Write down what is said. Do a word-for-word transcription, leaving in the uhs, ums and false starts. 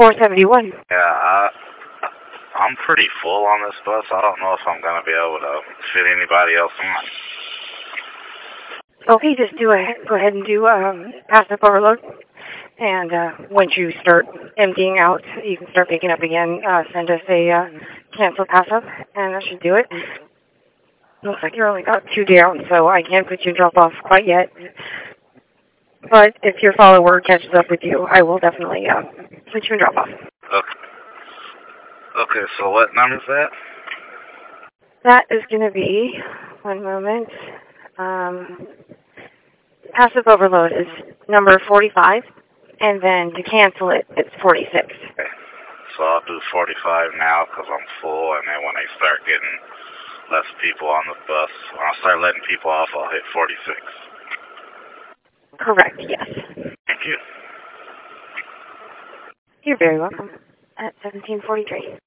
four seventy-one. Yeah, I, I'm pretty full on this bus. I don't know if I'm going to be able to fit anybody else on. Okay, just do a, go ahead and do um, passive overload. And uh, once you start emptying out, you can start picking up again. Uh, send us a uh, cancel passive, and that should do it. Looks like you're only got two down, so I can't put you in drop-off quite yet. But if your follower catches up with you, I will definitely uh, put you in drop-off. Okay. Okay, so what number is that? That is going to be, one moment, um, passive overload is number forty-five, and then to cancel it, it's forty-six. Okay. So I'll do forty-five now because I'm full, and then when they start getting less people on the bus, when I start letting people off, I'll hit forty-six. Correct, yes. Thank you. You're very welcome. At seventeen forty-three.